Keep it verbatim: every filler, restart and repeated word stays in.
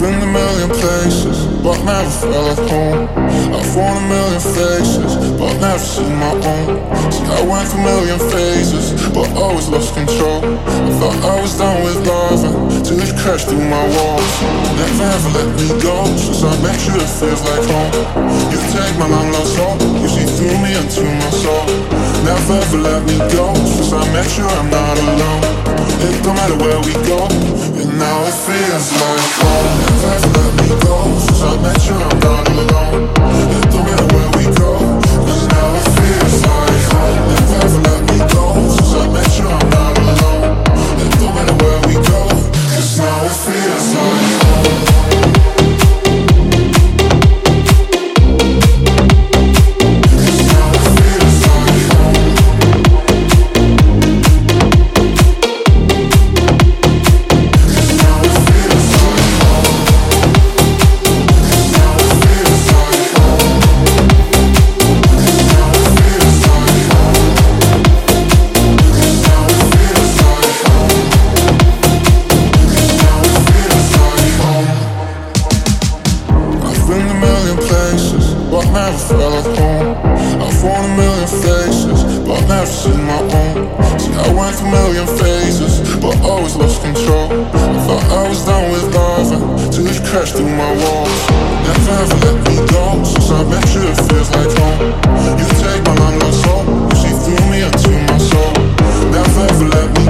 been a million places, but never felt at home. I've worn a million faces, but never seen my own. See, I went through a million phases, but always lost control. I thought I was done with loving, till it crashed through my walls. Never ever let me go, since I met you it feels like home. You take my long lost hope, you see through me into my soul. Never ever let me go, since I met you I'm not alone. It don't matter where we go, and now it feels like home. Never ever let me go, since I met you I'm not alone. It don't matter where we go, cause now it feels like home. Never ever let me go, since I met you I'm not alone. It don't matter where we go, cause now it feels like home. But never felt at home. I've worn a million faces, but never seen my own. See, I went through a million phases, but always lost control. I thought I was done with loving, till it crashed through my walls. Never ever let me go, since I met you it feels like home. You take my long lost hope, you see through me into my soul. Never ever let me